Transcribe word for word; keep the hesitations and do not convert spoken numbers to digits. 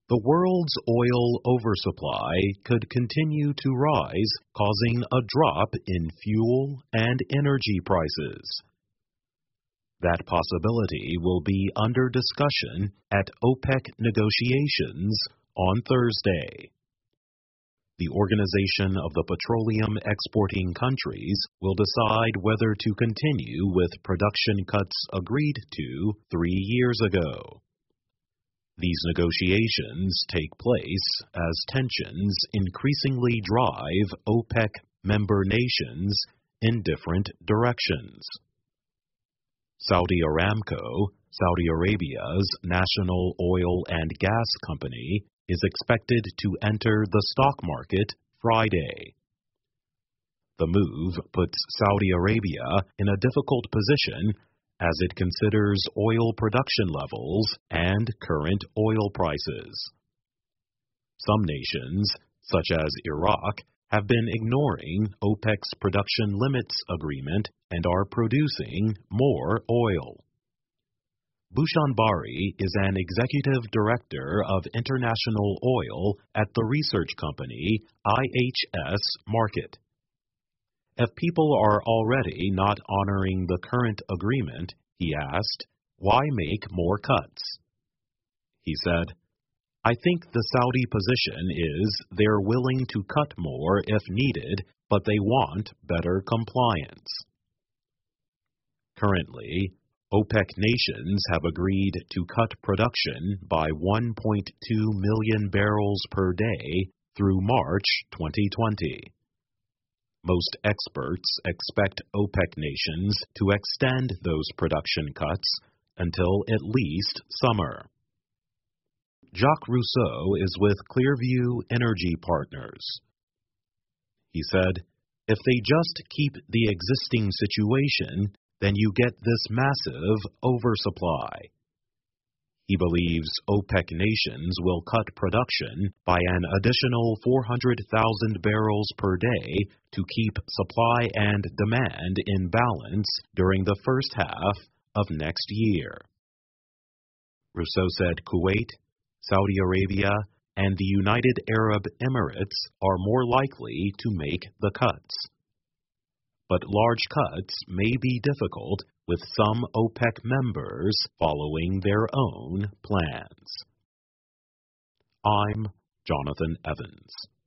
The world's oil oversupply could continue to rise, causing a drop in fuel and energy prices. That possibility will be under discussion at OPEC negotiations on Thursday. The Organization of the Petroleum Exporting Countries will decide whether to continue with production cuts agreed to three years ago. These negotiations take place as tensions increasingly drive OPEC member nations in different directions. Saudi Aramco, Saudi Arabia's national oil and gas company, is expected to enter the stock market Friday. The move puts Saudi Arabia in a difficult position as it considers oil production levels and current oil prices. Some nations, such as Iraq, have been ignoring OPEC's production limits agreement and are producing more oil. Bhushan Bari is an executive director of international oil at the research company I H S Markit. If people are already not honoring the current agreement, he asked, why make more cuts? He said, I think the Saudi position is they're willing to cut more if needed, but they want better compliance. Currently, OPEC nations have agreed to cut production by one point two million barrels per day through March twenty twenty. Most experts expect OPEC nations to extend those production cuts until at least summer. Jacques Rousseau is with Clearview Energy Partners. He said, if they just keep the existing situation, then you get this massive oversupply. He believes OPEC nations will cut production by an additional four hundred thousand barrels per day to keep supply and demand in balance during the first half of next year. Rousseau said Kuwait, Saudi Arabia, and the United Arab Emirates are more likely to make the cuts. But large cuts may be difficult with some OPEC members following their own plans. I'm Jonathan Evans.